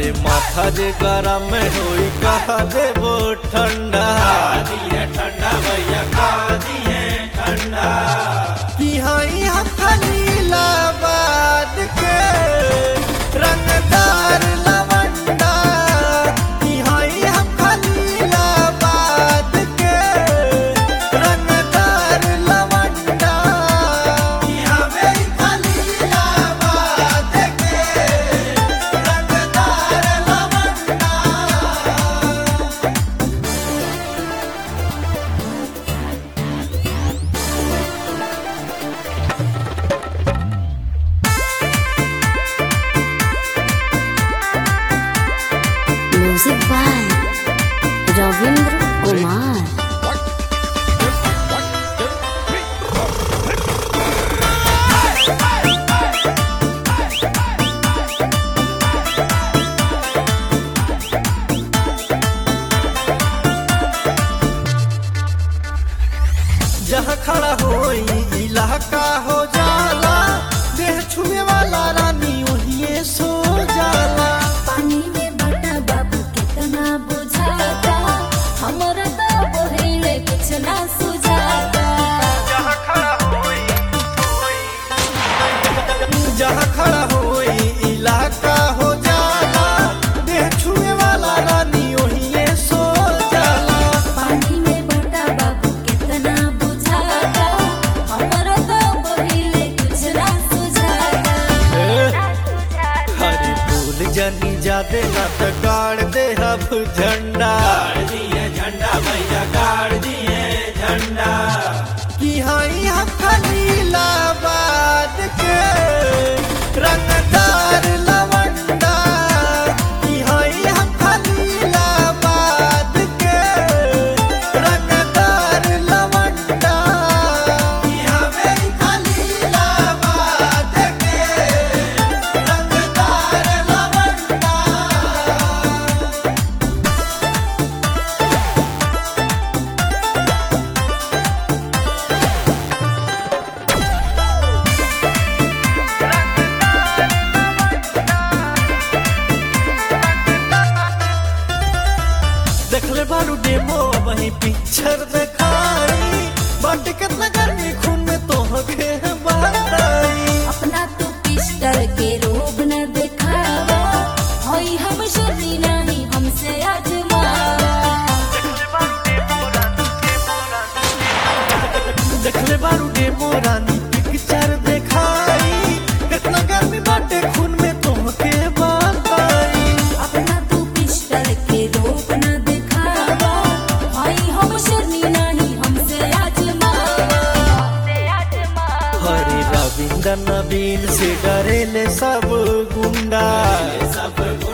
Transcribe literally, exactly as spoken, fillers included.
अरे माथा जे गरम होई कहा देबो ठंडा दिए ठंडा भैया का दिए ठंडा कि हाई हम खलीलाबाद के रंगदार लवंडा कि हाई हम खलीलाबाद के रंगदार लवंडा कि हमें खलीलाबाद के रंगदार लवंडा म्यूजिक बाय रविंद्र कुमार। जहाँ खड़ा होई इलाका हो जाला देह छुए वाला रानी वही सो जाला पानी में बटा बाबू कितना बुझाता हमरा तो बहिले कुछ ना सुझाता। जहाँ खड़ा होई जहाँ खड़ा होई इलाका हो जाला देह छुए वाला रानी वही सो जाला पानी में बटा बाबू कितना बुझाता हमरा तो बहिले कुछ ना सुझाता। हरी फूल जनी जादे ना तो गाड़ दे अब झंडा गाड़ दिए झंडा भैया गाड़ दिए झंडा कि हाई हम खलीलाबाद के रंगदार लवंडा कि हाई हम खलीलाबाद के रंगदार लवंडा कि हमें खलीलाबाद के रंगदार लवंडा देखले बारू डेमो वही पिक्चर दिखाई बट कितना गर्मी खून में तो के बताई अपना तो पिस्टल के रोब न दिखावा होई हम शर्री नहीं हमसे आजमावा। देखले बारू डेमो रानी पिक्चर दिखाई कितना गर्मी बाटे खून में तो के बताई अपना तो पिस्टल के रोब न दिखावा होई हम शर्री नहीं हमसे आजमावा। हरे रविंद्र नवीन से डरेले सब गुंडा सब